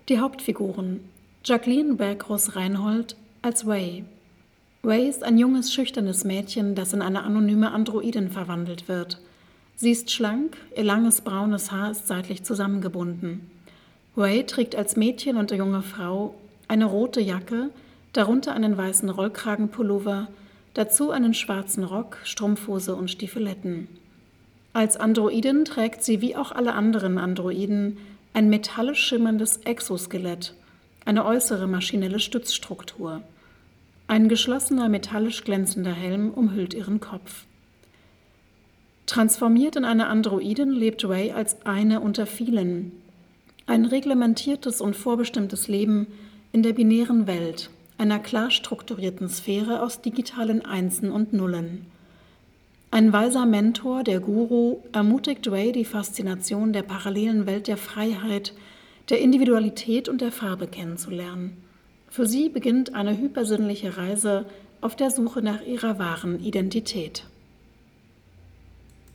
Die Hauptfiguren: Jacqueline Bergroß-Reinhold als Way. Way ist ein junges, schüchternes Mädchen, das in eine anonyme Androidin verwandelt wird. Sie ist schlank, ihr langes braunes Haar ist seitlich zusammengebunden. Way trägt als Mädchen und junge Frau eine rote Jacke, darunter einen weißen Rollkragenpullover, dazu einen schwarzen Rock, Strumpfhose und Stiefeletten. Als Androidin trägt sie wie auch alle anderen Androiden ein metallisch schimmerndes Exoskelett, eine äußere maschinelle Stützstruktur. Ein geschlossener, metallisch glänzender Helm umhüllt ihren Kopf. Transformiert in eine Androidin lebt Way als eine unter vielen. Ein reglementiertes und vorbestimmtes Leben in der binären Welt, einer klar strukturierten Sphäre aus digitalen Einsen und Nullen. Ein weiser Mentor, der Guru, ermutigt Way, die Faszination der parallelen Welt der Freiheit, der Individualität und der Farbe kennenzulernen. Für sie beginnt eine hypersinnliche Reise auf der Suche nach ihrer wahren Identität.